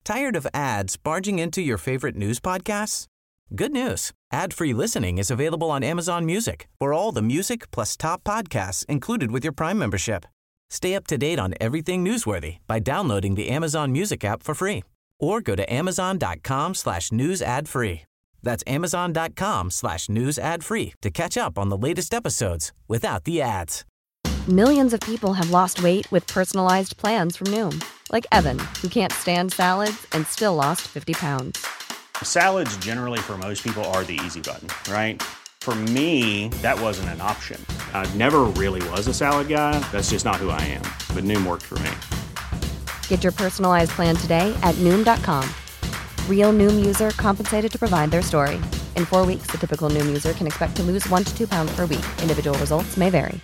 Tired of ads barging into your favorite news podcasts? Good news. Ad-free listening is available on Amazon Music for all the music plus top podcasts included with your Prime membership. Stay up to date on everything newsworthy by downloading the Amazon Music app for free or go to amazon.com/news ad free. That's amazon.com/news ad free to catch up on the latest episodes without the ads. Millions of people have lost weight with personalized plans from Noom. Like Evan, who can't stand salads and still lost 50 pounds. Salads generally for most people are the easy button, right? For me, that wasn't an option. I never really was a salad guy. That's just not who I am. But Noom worked for me. Get your personalized plan today at Noom.com. Real Noom user compensated to provide their story. In 4 weeks, the typical Noom user can expect to lose 1 to 2 pounds per week. Individual results may vary.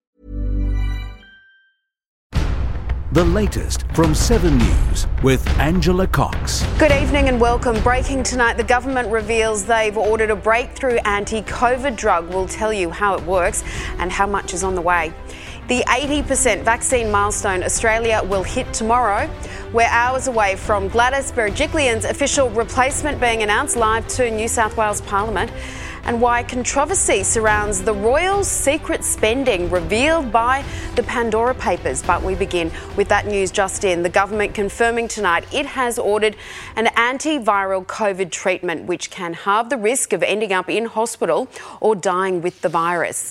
The latest from 7 News with Angela Cox. Good evening and welcome. Breaking tonight, the government reveals they've ordered a breakthrough anti-COVID drug. We'll tell you how it works and how much is on the way. The 80% vaccine milestone Australia will hit tomorrow. We're hours away from Gladys Berejiklian's official replacement being announced live to New South Wales Parliament, and why controversy surrounds the Royals' secret spending revealed by the Pandora Papers. But we begin with that news just in. The government confirming tonight it has ordered an antiviral COVID treatment which can halve the risk of ending up in hospital or dying with the virus.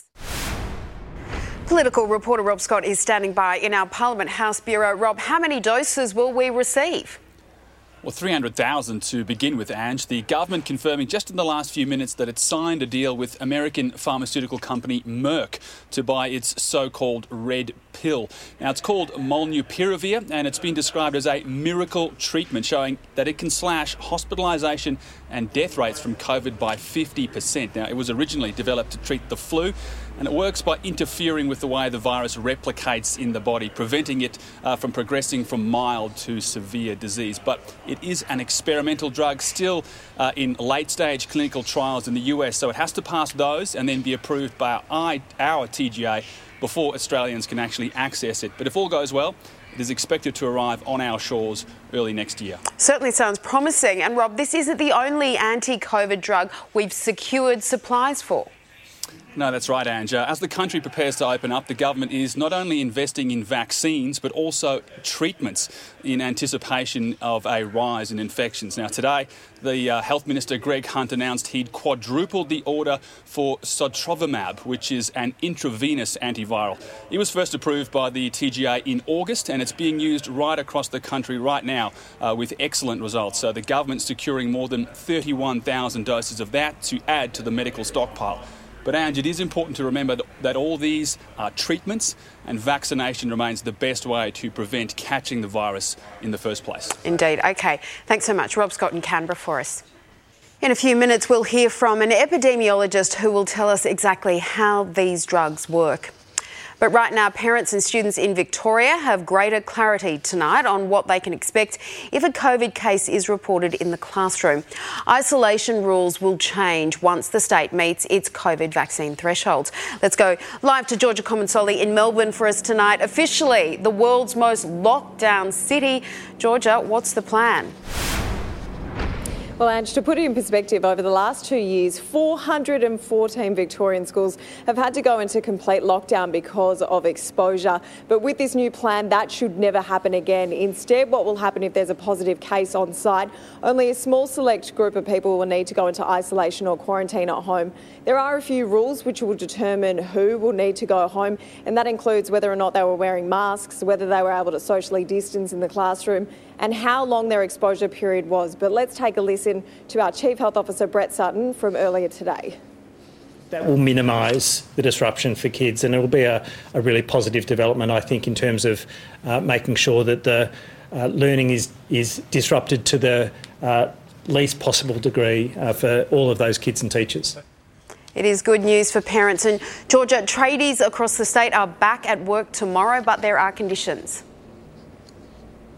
Political reporter Rob Scott is standing by in our Parliament House Bureau. Rob, how many doses will we receive? Well, 300,000 to begin with, Ange. The government confirming just in the last few minutes that it signed a deal with American pharmaceutical company Merck to buy its so-called red pill. Now, it's called Molnupiravir, and it's been described as a miracle treatment, showing that it can slash hospitalisation and death rates from COVID by 50%. Now, it was originally developed to treat the flu, and it works by interfering with the way the virus replicates in the body, preventing it from progressing from mild to severe disease. But it is an experimental drug, still in late-stage clinical trials in the US, so it has to pass those and then be approved by our TGA before Australians can actually access it. But if all goes well, it is expected to arrive on our shores early next year. Certainly sounds promising. And Rob, this isn't the only anti-COVID drug we've secured supplies for. No, that's right, Ange. As the country prepares to open up, the government is not only investing in vaccines, but also treatments in anticipation of a rise in infections. Now, today, the Health Minister, Greg Hunt, announced he'd quadrupled the order for Sotrovimab, which is an intravenous antiviral. It was first approved by the TGA in August, and it's being used right across the country right now with excellent results. So the government's securing more than 31,000 doses of that to add to the medical stockpile. But, Ange, it is important to remember that all these are treatments, and vaccination remains the best way to prevent catching the virus in the first place. Indeed. OK. Thanks so much. Rob Scott in Canberra for us. In a few minutes, we'll hear from an epidemiologist who will tell us exactly how these drugs work. But right now, parents and students in Victoria have greater clarity tonight on what they can expect if a COVID case is reported in the classroom. Isolation rules will change once the state meets its COVID vaccine thresholds. Let's go live to Georgia Comensoli in Melbourne for us tonight. Officially, the world's most locked down city. Georgia, what's the plan? Well, Ange, to put it in perspective, over the last 2 years, 414 Victorian schools have had to go into complete lockdown because of exposure. But with this new plan, that should never happen again. Instead, what will happen if there's a positive case on site? Only a small select group of people will need to go into isolation or quarantine at home. There are a few rules which will determine who will need to go home, and that includes whether or not they were wearing masks, whether they were able to socially distance in the classroom, and how long their exposure period was. But let's take a listen to our Chief Health Officer, Brett Sutton, from earlier today. That will minimise the disruption for kids, and it will be a really positive development, I think, in terms of making sure that the learning is disrupted to the least possible degree for all of those kids and teachers. It is good news for parents. And Georgia, tradies across the state are back at work tomorrow, but there are conditions.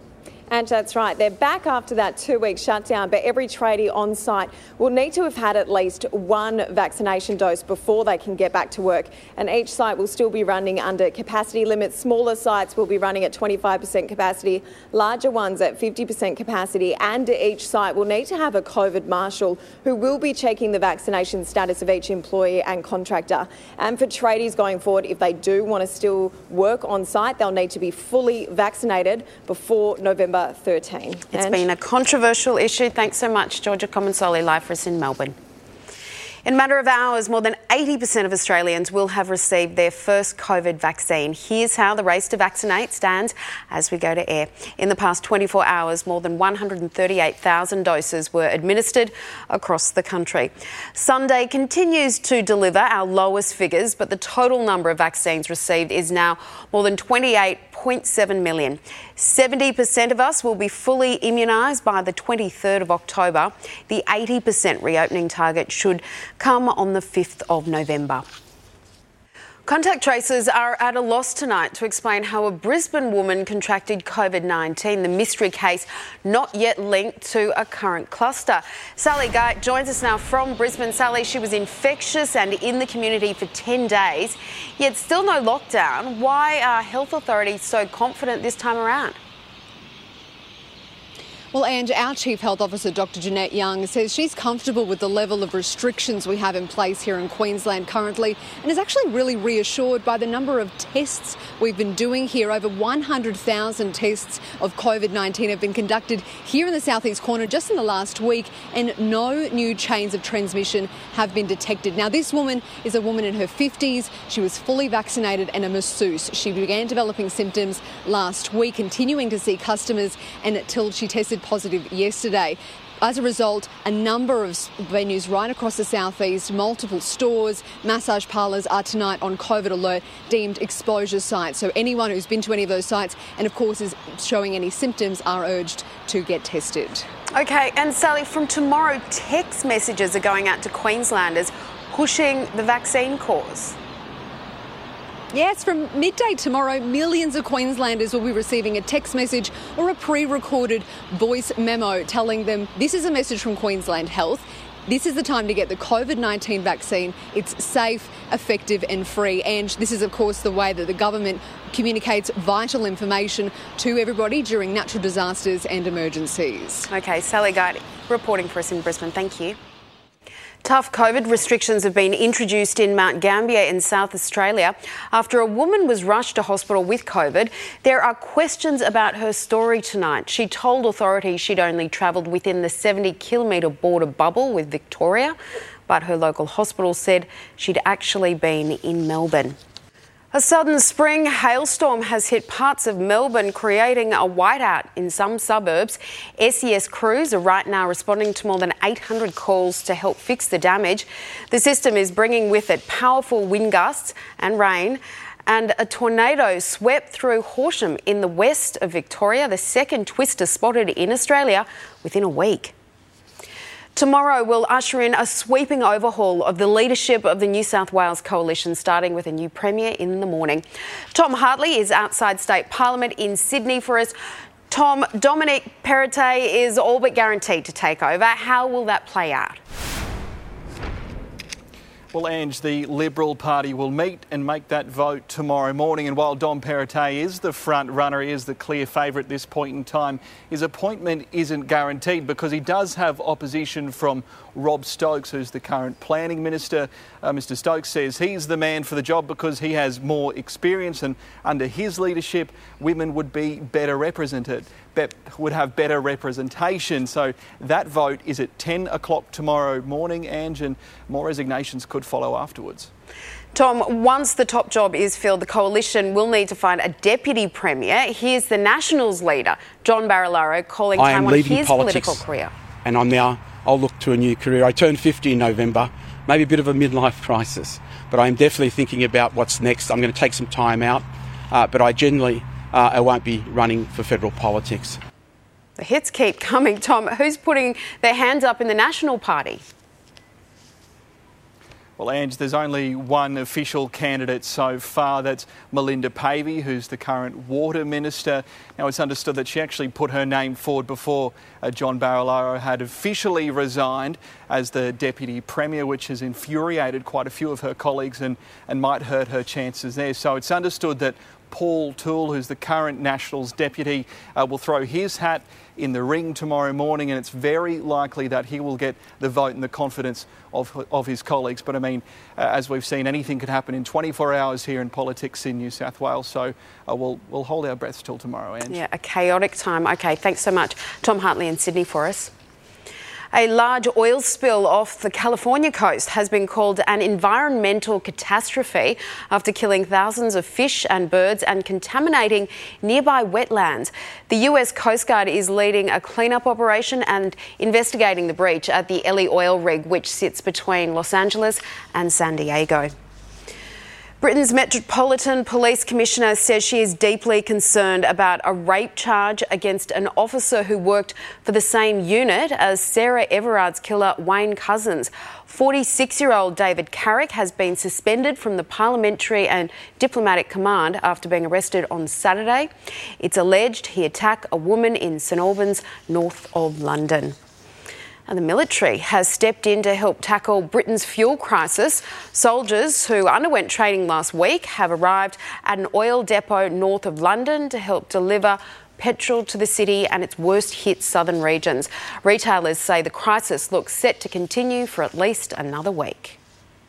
And that's right. They're back after that 2-week shutdown, but every tradie on site will need to have had at least one vaccination dose before they can get back to work. And each site will still be running under capacity limits. Smaller sites will be running at 25% capacity, larger ones at 50% capacity, and each site will need to have a COVID marshal who will be checking the vaccination status of each employee and contractor. And for tradies going forward, if they do want to still work on site, they'll need to be fully vaccinated before November 13. It's been a controversial issue. Thanks so much, Georgia Comensoli, live for us in Melbourne. In a matter of hours, more than 80% of Australians will have received their first COVID vaccine. Here's how the race to vaccinate stands as we go to air. In the past 24 hours, more than 138,000 doses were administered across the country. Sunday continues to deliver our lowest figures, but the total number of vaccines received is now more than 28.7 million. 70% of us will be fully immunised by the 23rd of October. The 80% reopening target should come on the 5th of November. Contact tracers are at a loss tonight to explain how a Brisbane woman contracted COVID-19, the mystery case not yet linked to a current cluster. Sally Guy joins us now from Brisbane. Sally, she was infectious and in the community for 10 days, yet still no lockdown. Why are health authorities so confident this time around? Well, Ange, our Chief Health Officer, Dr Jeanette Young, says she's comfortable with the level of restrictions we have in place here in Queensland currently and is actually really reassured by the number of tests we've been doing here. Over 100,000 tests of COVID-19 have been conducted here in the southeast corner just in the last week, and no new chains of transmission have been detected. Now, this woman is a woman in her 50s. She was fully vaccinated and a masseuse. She began developing symptoms last week, continuing to see customers until she tested positive yesterday. As a result, a number of venues right across the southeast, multiple stores, massage parlours are tonight on COVID alert, deemed exposure sites. So anyone who's been to any of those sites and of course is showing any symptoms are urged to get tested. OK, and Sally, from tomorrow, text messages are going out to Queenslanders pushing the vaccine cause. Yes, from midday tomorrow, millions of Queenslanders will be receiving a text message or a pre-recorded voice memo telling them this is a message from Queensland Health. This is the time to get the COVID-19 vaccine. It's safe, effective and free. And this is, of course, the way that the government communicates vital information to everybody during natural disasters and emergencies. OK, Sally Guide reporting for us in Brisbane. Thank you. Tough COVID restrictions have been introduced in Mount Gambier in South Australia after a woman was rushed to hospital with COVID. There are questions about her story tonight. She told authorities she'd only travelled within the 70-kilometre border bubble with Victoria, but her local hospital said she'd actually been in Melbourne. A sudden spring hailstorm has hit parts of Melbourne, creating a whiteout in some suburbs. SES crews are right now responding to more than 800 calls to help fix the damage. The system is bringing with it powerful wind gusts and rain, and a tornado swept through Horsham in the west of Victoria, the second twister spotted in Australia within a week. Tomorrow will usher in a sweeping overhaul of the leadership of the New South Wales Coalition, starting with a new Premier in the morning. Tom Hartley is outside State Parliament in Sydney for us. Tom, Dominic Perrottet is all but guaranteed to take over. How will that play out? Well, Ange, the Liberal Party will meet and make that vote tomorrow morning. And while Dom Perrottet is the front runner, he is the clear favourite at this point in time, his appointment isn't guaranteed because he does have opposition from Rob Stokes, who's the current planning minister. Mr Stokes says he's the man for the job because he has more experience, and under his leadership, women would be better represented, would have better representation. So that vote is at 10 o'clock tomorrow morning, Ange, and more resignations could follow afterwards. Tom, once the top job is filled, the Coalition will need to find a deputy premier. Here's the Nationals leader, John Barilaro, calling time on his political career. And I'll look to a new career. I turned 50 in November, maybe a bit of a midlife crisis, but I'm definitely thinking about what's next. I'm going to take some time out, but I won't be running for federal politics. The hits keep coming, Tom. Who's putting their hands up in the National Party? Well, Ange, there's only one official candidate so far. That's Melinda Pavey, who's the current Water Minister. Now, it's understood that she actually put her name forward before John Barilaro had officially resigned as the Deputy Premier, which has infuriated quite a few of her colleagues and might hurt her chances there. So it's understood that Paul Toole, who's the current Nationals Deputy, will throw his hat in the ring tomorrow morning, and it's very likely that he will get the vote and the confidence of his colleagues. But I mean, as we've seen, anything could happen in 24 hours here in politics in New South Wales, so we'll hold our breaths till tomorrow, Ange. Yeah, a chaotic time. OK, thanks so much. Tom Hartley in Sydney for us. A large oil spill off the California coast has been called an environmental catastrophe after killing thousands of fish and birds and contaminating nearby wetlands. The US Coast Guard is leading a cleanup operation and investigating the breach at the Ellie oil rig, which sits between Los Angeles and San Diego. Britain's Metropolitan Police Commissioner says she is deeply concerned about a rape charge against an officer who worked for the same unit as Sarah Everard's killer, Wayne Couzens. 46-year-old David Carrick has been suspended from the Parliamentary and Diplomatic Command after being arrested on Saturday. It's alleged he attacked a woman in St Albans, north of London. And the military has stepped in to help tackle Britain's fuel crisis. Soldiers who underwent training last week have arrived at an oil depot north of London to help deliver petrol to the city and its worst-hit southern regions. Retailers say the crisis looks set to continue for at least another week.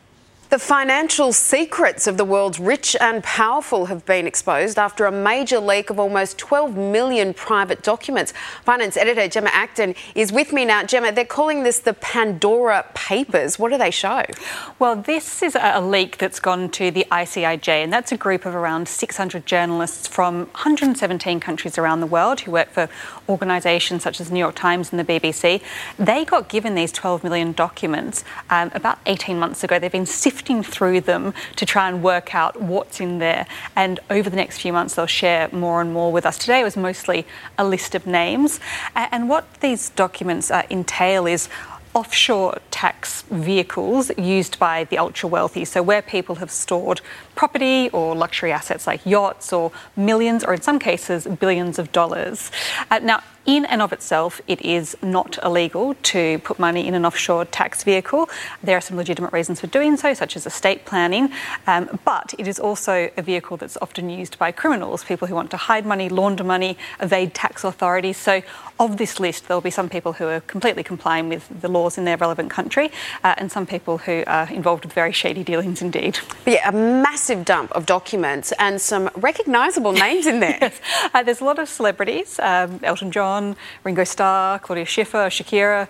The financial secrets of the world's rich and powerful have been exposed after a major leak of almost 12 million private documents. Finance editor Gemma Acton is with me now. Gemma, they're calling this the Pandora Papers. What do they show? Well, this is a leak that's gone to the ICIJ, and that's a group of around 600 journalists from 117 countries around the world who work for organisations such as the New York Times and the BBC. They got given these 12 million documents about 18 months ago. They've been sifting through them to try and work out what's in there, and over the next few months they'll share more and more with us. Today it was mostly a list of names, and what these documents entail is offshore tax vehicles used by the ultra-wealthy, so where people have stored property or luxury assets like yachts or millions, or in some cases billions of dollars. Now, in and of itself, it is not illegal to put money in an offshore tax vehicle. There are some legitimate reasons for doing so, such as estate planning, but it is also a vehicle that's often used by criminals, people who want to hide money, launder money, evade tax authorities. So of this list, there'll be some people who are completely complying with the laws in their relevant country, and some people who are involved with very shady dealings indeed. But yeah, a massive dump of documents and some recognisable names in there. Yes. There's a lot of celebrities, Elton John, Ringo Starr, Claudia Schiffer, Shakira,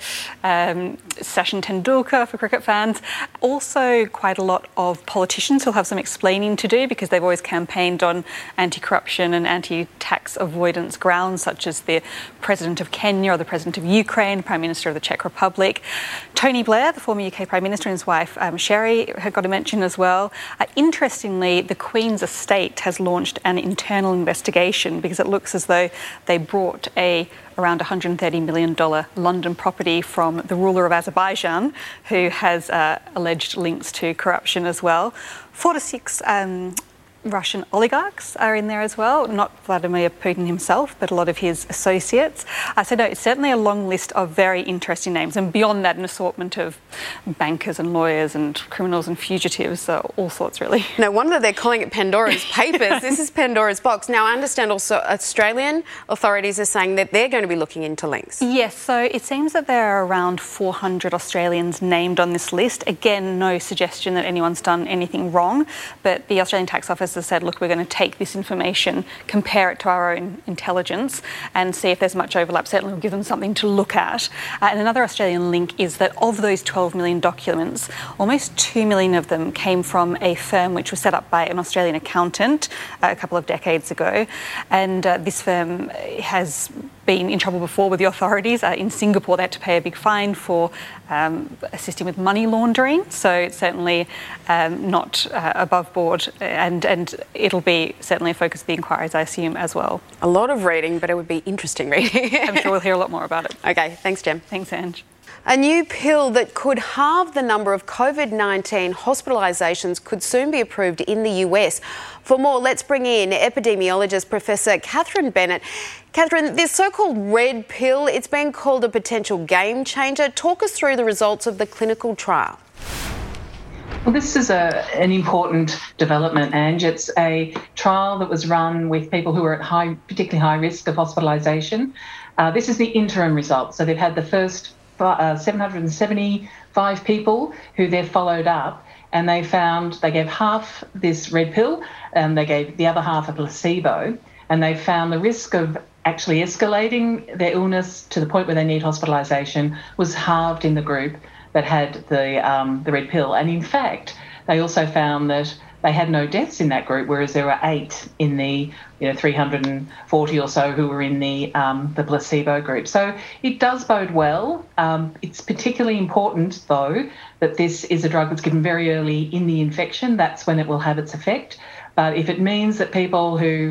Sachin Tendulkar for cricket fans. Also quite a lot of politicians who'll have some explaining to do because they've always campaigned on anti-corruption and anti-tax avoidance grounds, such as the President of Kenya or the President of Ukraine, Prime Minister of the Czech Republic. Tony Blair, the former UK Prime Minister, and his wife Sherry had got a mention as well. Interestingly, the Queen's estate has launched an internal investigation because it looks as though they brought around $130 million London property from the ruler of Azerbaijan, who has alleged links to corruption as well. 4 to 6 Russian oligarchs are in there as well, not Vladimir Putin himself, but a lot of his associates. So no, it's certainly a long list of very interesting names, and beyond that, an assortment of bankers and lawyers and criminals and fugitives, all sorts really. No wonder they're calling it Pandora's Papers. This is Pandora's box. Now, I understand also Australian authorities are saying that they're going to be looking into links. Yes, so it seems that there are around 400 Australians named on this list. Again, no suggestion that anyone's done anything wrong, but the Australian Tax Office has said, look, we're going to take this information, compare it to our own intelligence and see if there's much overlap. Certainly we'll give them something to look at. And another Australian link is that of those 12 million documents, almost 2 million of them came from a firm which was set up by an Australian accountant a couple of decades ago. And this firm has been in trouble before with the authorities. In Singapore, they had to pay a big fine for assisting with money laundering. So it's certainly not above board, and it'll be certainly a focus of the inquiries, I assume, as well. A lot of reading, but it would be interesting reading. I'm sure we'll hear a lot more about it. Okay, thanks, Jem. Thanks, Ange. A new pill that could halve the number of COVID-19 hospitalisations could soon be approved in the US. For more, let's bring in epidemiologist Professor Catherine Bennett. Catherine, this so-called red pill, it's been called a potential game changer. Talk us through the results of the clinical trial. Well, this is an important development, Ange. It's a trial that was run with people who are at particularly high risk of hospitalisation. This is the interim result. So they've had the first 775 people who they've followed up, and they gave half this red pill and they gave the other half a placebo, and they found the risk of actually escalating their illness to the point where they need hospitalisation was halved in the group that had the red pill. And in fact, they also found that they had no deaths in that group, whereas there were 8 in the 340 or so who were in the placebo group. So it does bode well. It's particularly important, though, that this is a drug that's given very early in the infection. That's when it will have its effect. But if it means that people who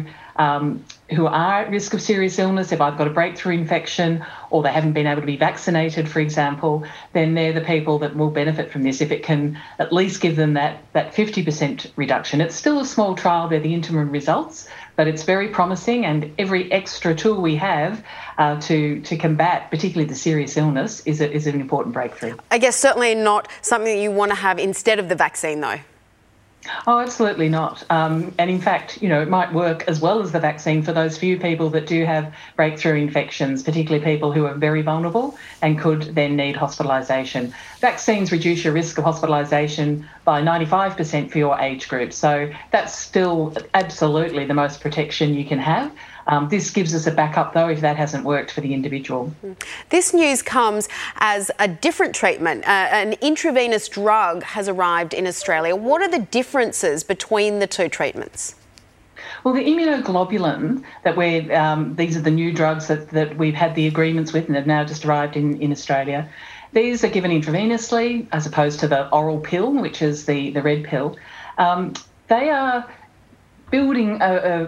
are at risk of serious illness, if I've got a breakthrough infection or they haven't been able to be vaccinated, for example, then they're the people that will benefit from this if it can at least give them that 50% reduction. It's still a small trial, they're the interim results, but it's very promising, and every extra tool we have to combat particularly the serious illness is an important breakthrough. I guess certainly not something that you want to have instead of the vaccine, though. Oh, absolutely not. And in fact, it might work as well as the vaccine for those few people that do have breakthrough infections, particularly people who are very vulnerable and could then need hospitalisation. Vaccines reduce your risk of hospitalisation by 95% for your age group. So that's still absolutely the most protection you can have. This gives us a backup, though, if that hasn't worked for the individual. This news comes as a different treatment. An intravenous drug has arrived in Australia. What are the differences between the two treatments? Well, the immunoglobulin these are the new drugs that we've had the agreements with and have now just arrived in Australia. These are given intravenously as opposed to the oral pill, which is the red pill. They are building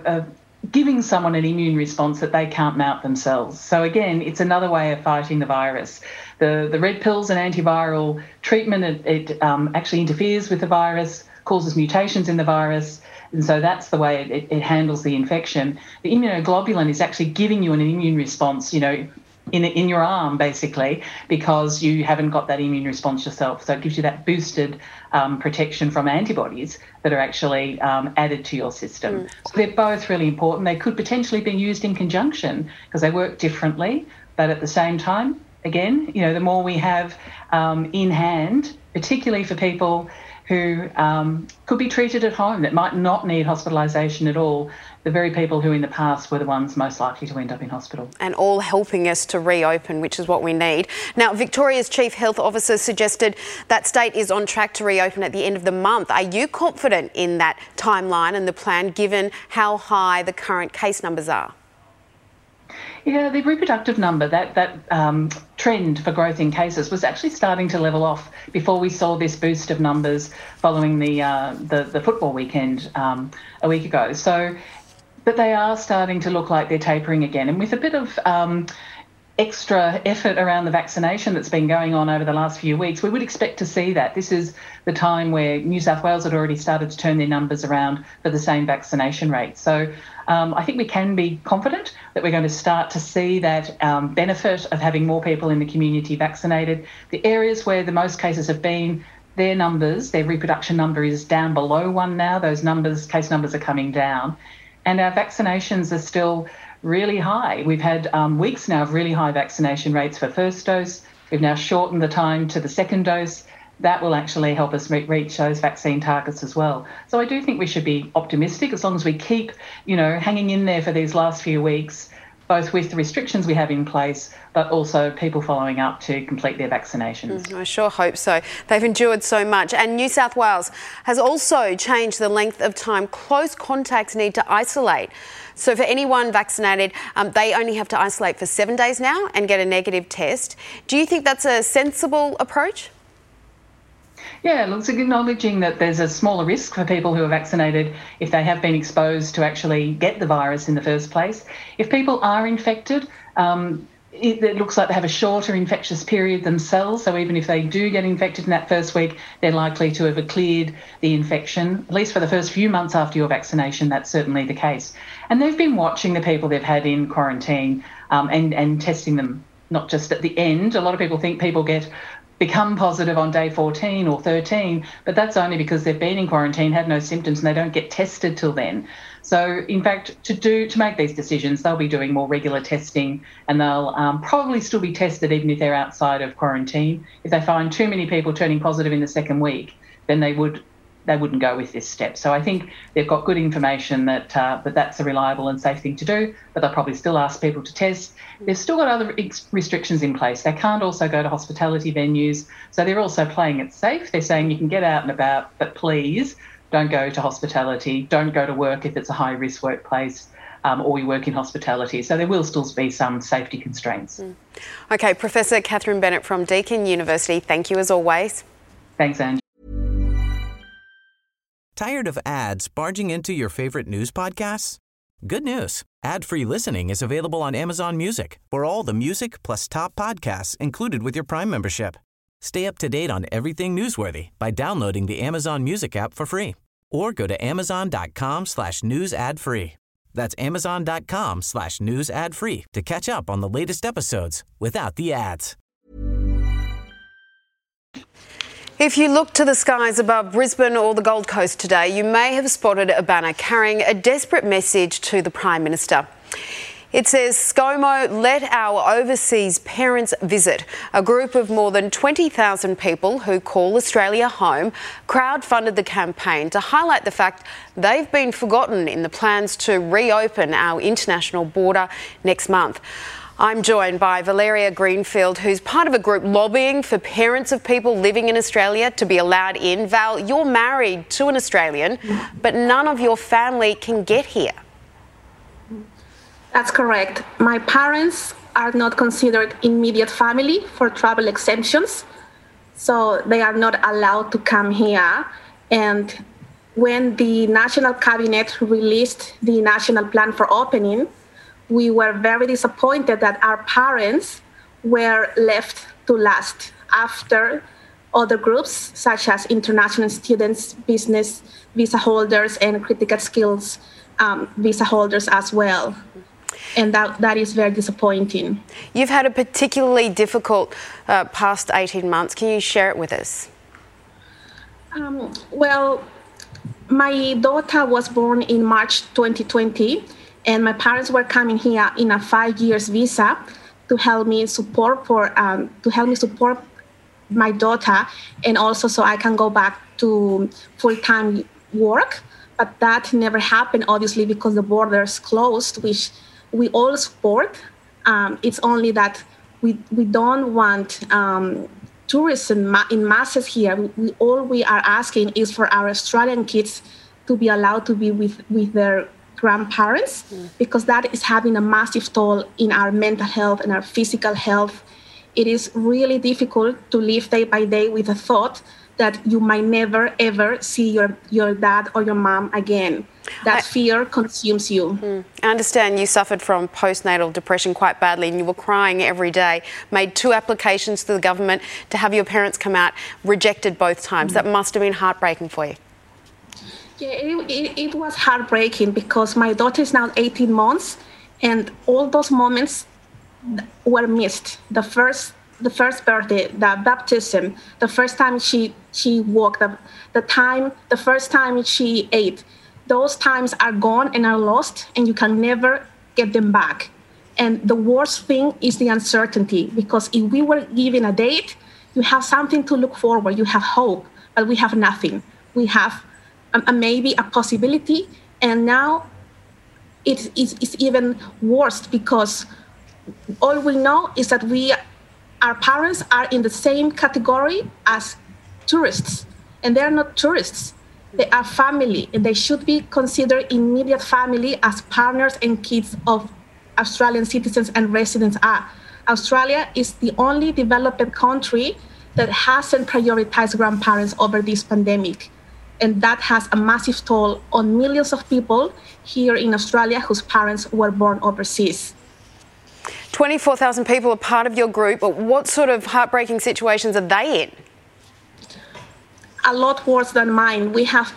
giving someone an immune response that they can't mount themselves. So again, it's another way of fighting the virus. The red pill's an antiviral treatment. It actually interferes with the virus, causes mutations in the virus, and so that's the way it handles the infection. The immunoglobulin is actually giving you an immune response, in your arm, basically, because you haven't got that immune response yourself. So it gives you that boosted protection from antibodies that are actually added to your system. So they're both really important. They could potentially be used in conjunction because they work differently, but at the same time, again, the more we have in hand, particularly for people who could be treated at home that might not need hospitalisation at all, the very people who in the past were the ones most likely to end up in hospital. And all helping us to reopen, which is what we need. Now, Victoria's Chief Health Officer suggested that state is on track to reopen at the end of the month. Are you confident in that timeline and the plan, given how high the current case numbers are? Yeah, the reproductive number, that trend for growth in cases was actually starting to level off before we saw this boost of numbers following the football weekend a week ago. But they are starting to look like they're tapering again. And with a bit of extra effort around the vaccination that's been going on over the last few weeks, we would expect to see that. This is the time where New South Wales had already started to turn their numbers around for the same vaccination rate. So I think we can be confident that we're going to start to see that benefit of having more people in the community vaccinated. The areas where the most cases have been, their reproduction number is down below 1 now. Those case numbers are coming down. And our vaccinations are still really high. We've had weeks now of really high vaccination rates for first dose. We've now shortened the time to the second dose. That will actually help us reach those vaccine targets as well. So I do think we should be optimistic as long as we keep, hanging in there for these last few weeks, both with the restrictions we have in place, but also people following up to complete their vaccinations. I sure hope so. They've endured so much. And New South Wales has also changed the length of time close contacts need to isolate. So for anyone vaccinated, they only have to isolate for 7 days now and get a negative test. Do you think that's a sensible approach? Yeah, it's acknowledging that there's a smaller risk for people who are vaccinated if they have been exposed to actually get the virus in the first place. If people are infected, it looks like they have a shorter infectious period themselves. So even if they do get infected in that first week, they're likely to have cleared the infection. At least for the first few months after your vaccination, that's certainly the case. And they've been watching the people they've had in quarantine and testing them, not just at the end. A lot of people think people become positive on day 14 or 13, but that's only because they've been in quarantine, had no symptoms, and they don't get tested till then. So, in fact, to make these decisions, they'll be doing more regular testing, and they'll probably still be tested even if they're outside of quarantine. If they find too many people turning positive in the second week, then they wouldn't go with this step. So I think they've got good information that that's a reliable and safe thing to do, but they'll probably still ask people to test. They've still got other restrictions in place. They can't also go to hospitality venues, so they're also playing it safe. They're saying you can get out and about, but please don't go to hospitality, don't go to work if it's a high-risk workplace, or you work in hospitality. So there will still be some safety constraints. Okay, Professor Catherine Bennett from Deakin University, thank you as always. Thanks, Ange. Tired of ads barging into your favorite news podcasts? Good news. Ad-free listening is available on Amazon Music for all the music plus top podcasts included with your Prime membership. Stay up to date on everything newsworthy by downloading the Amazon Music app for free or go to amazon.com/news ad free. That's amazon.com/news ad free to catch up on the latest episodes without the ads. If you look to the skies above Brisbane or the Gold Coast today, you may have spotted a banner carrying a desperate message to the Prime Minister. It says, ScoMo, let our overseas parents visit. A group of more than 20,000 people who call Australia home crowdfunded the campaign to highlight the fact they've been forgotten in the plans to reopen our international border next month. I'm joined by Valeria Greenfield, who's part of a group lobbying for parents of people living in Australia to be allowed in. Val, you're married to an Australian, but none of your family can get here. That's correct. My parents are not considered immediate family for travel exemptions, so they are not allowed to come here. And when the National Cabinet released the National Plan for Opening, we were very disappointed that our parents were left to last after other groups such as international students, business visa holders, and critical skills visa holders as well. And that is very disappointing. You've had a particularly difficult past 18 months. Can you share it with us? Well, my daughter was born in March 2020, and my parents were coming here in a 5-year visa to help me support my daughter, and also so I can go back to full-time work. But that never happened, obviously, because the borders closed, which we all support. It's only that we don't want tourism in masses here. All we are asking is for our Australian kids to be allowed to be with their grandparents, because that is having a massive toll in our mental health and our physical health. It is really difficult to live day by day with the thought that you might never, ever see your dad or your mom again. That fear consumes you. I understand you suffered from postnatal depression quite badly and you were crying every day, made 2 applications to the government to have your parents come out, rejected both times. That must have been heartbreaking for you. Yeah, it was heartbreaking because my daughter is now 18 months and all those moments were missed. The first birthday, the baptism, the first time she walked, the first time she ate, those times are gone and are lost, and you can never get them back. And the worst thing is the uncertainty, because if we were given a date, you have something to look forward, you have hope, but we have nothing. We have maybe a possibility, and now it's even worse because all we know is that our parents are in the same category as tourists, and they're not tourists. They are family, and they should be considered immediate family as partners and kids of Australian citizens and residents are. Australia is the only developed country that hasn't prioritized grandparents over this pandemic. And that has a massive toll on millions of people here in Australia whose parents were born overseas. 24,000 people are part of your group. What sort of heartbreaking situations are they in? A lot worse than mine. We have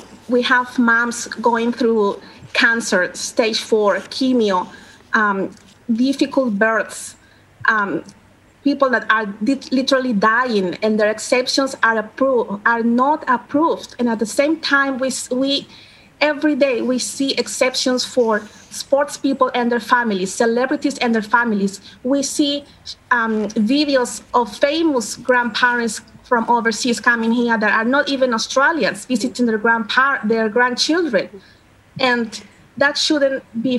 moms going through cancer, stage 4, chemo, difficult births, people that are literally dying, and their exceptions are not approved. And at the same time, we every day we see exceptions for sports people and their families, celebrities and their families. We see videos of famous grandparents from overseas coming here that are not even Australians, visiting their grandchildren, and that shouldn't be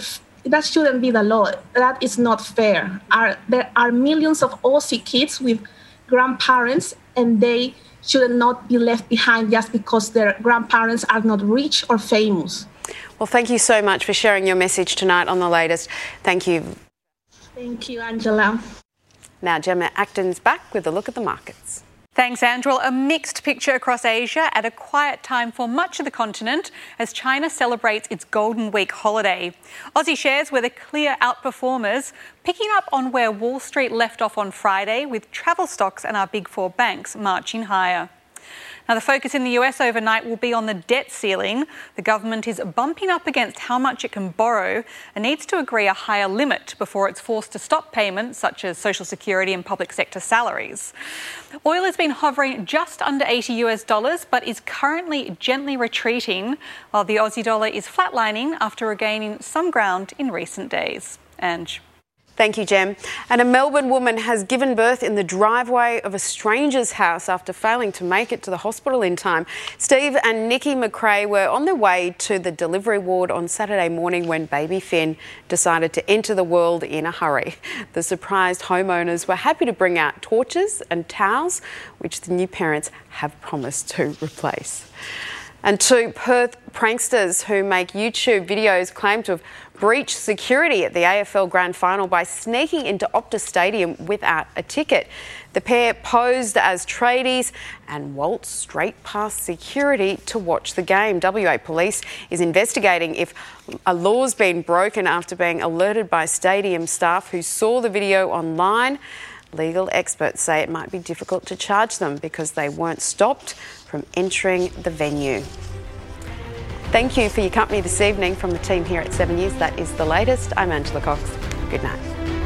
the law. That is not fair. There are millions of Aussie kids with grandparents, and they should not be left behind just because their grandparents are not rich or famous. Well, thank you so much for sharing your message tonight on The Latest. Thank you. Thank you, Angela. Now, Gemma Acton's back with a look at the markets. Thanks, Andrew. A mixed picture across Asia at a quiet time for much of the continent as China celebrates its Golden Week holiday. Aussie shares were the clear outperformers, picking up on where Wall Street left off on Friday, with travel stocks and our big four banks marching higher. Now, the focus in the US overnight will be on the debt ceiling. The government is bumping up against how much it can borrow and needs to agree a higher limit before it's forced to stop payments such as Social Security and public sector salaries. Oil has been hovering just under $80 but is currently gently retreating, while the Aussie dollar is flatlining after regaining some ground in recent days. Ange. Thank you, Jem. And a Melbourne woman has given birth in the driveway of a stranger's house after failing to make it to the hospital in time. Steve and Nikki McRae were on their way to the delivery ward on Saturday morning when baby Finn decided to enter the world in a hurry. The surprised homeowners were happy to bring out torches and towels, which the new parents have promised to replace. And two Perth pranksters who make YouTube videos claim to have breached security at the AFL Grand Final by sneaking into Optus Stadium without a ticket. The pair posed as tradies and waltzed straight past security to watch the game. WA Police is investigating if a law's been broken after being alerted by stadium staff who saw the video online. Legal experts say it might be difficult to charge them because they weren't stopped from entering the venue. Thank you for your company this evening from the team here at 7 News. That is The Latest. I'm Angela Cox. Good night.